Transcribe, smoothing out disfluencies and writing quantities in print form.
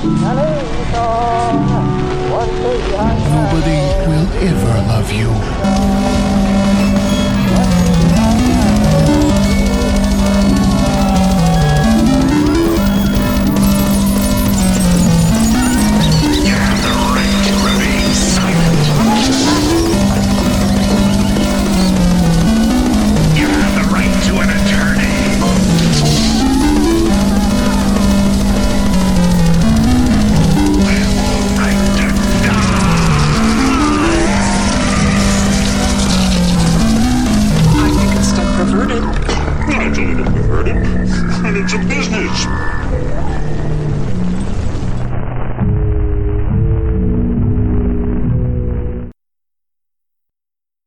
Nobody will ever love you. I don't perverted, and it's a business.